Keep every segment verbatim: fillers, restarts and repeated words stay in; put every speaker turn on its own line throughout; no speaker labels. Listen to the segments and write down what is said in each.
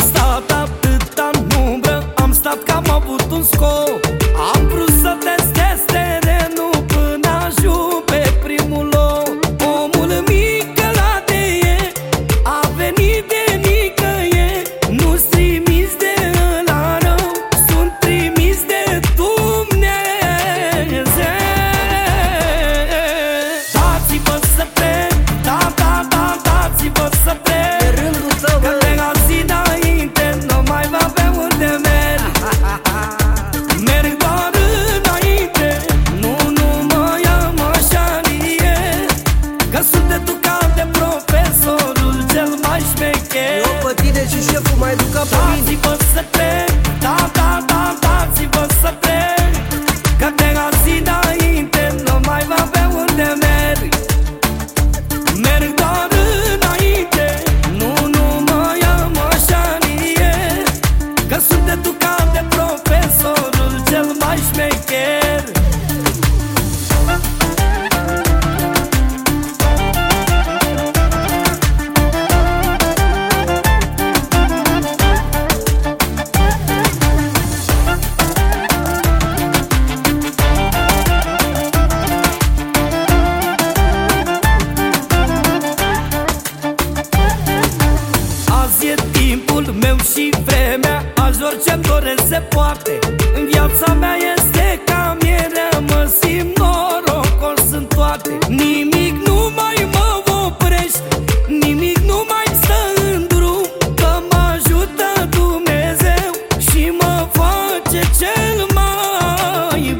stat atâta în umbră, am stat că am avut un scop. Am vrut să testez terenul până ajung pe primul loc. Omul mic ăla de e, a venit de nicăieri. Nu-s trimis de ăla rău, sunt trimis de Dumnezeu. Dați-vă să trec, da, da, da, dați-vă să trec.
E rândul tău,
că de azi înainte nu mai va pe unde merg. Merg doar înainte, nu, nu mă ia mașanie, că sunt educat de profesorul cel mai șmecher.
eu pe tine și șeful mai duc ca pe mine.
Dați-vă să trec, da, da, da, dați-vă să trec, că de azi înainte nu mai va pe unde merg. Merg doar înainte, nu, nu mă ia mașanie, că sunt educat de profesorul cel mai șmecher. Azi e timpul meu și vremea, azi orice-mi doresc se poate. În viața mea este ca mierea, mă simt norocos în toate. Nimic nu mai mă oprește, nimic nu mai stă în drum, că mă ajută Dumnezeu și mă face cel mai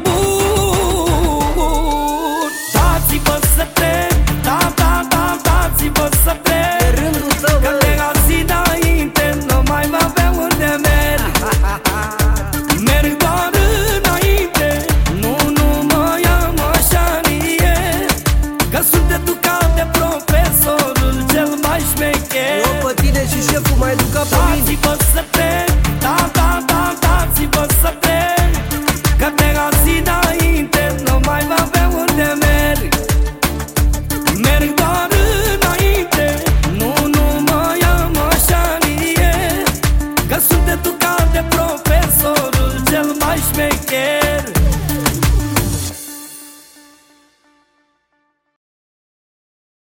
bun. Dați-vă să trec, da, da, da, dați-vă să trec,
E rândul tău,
că de azi înainte nu mai va pe unde merg. Merg doar înainte, nu, nu mă ia mașanie, că sunt educat de profesorul cel mai șmecher.
eu pe tine și șeful mai duc ca pe mine.
Dați-vă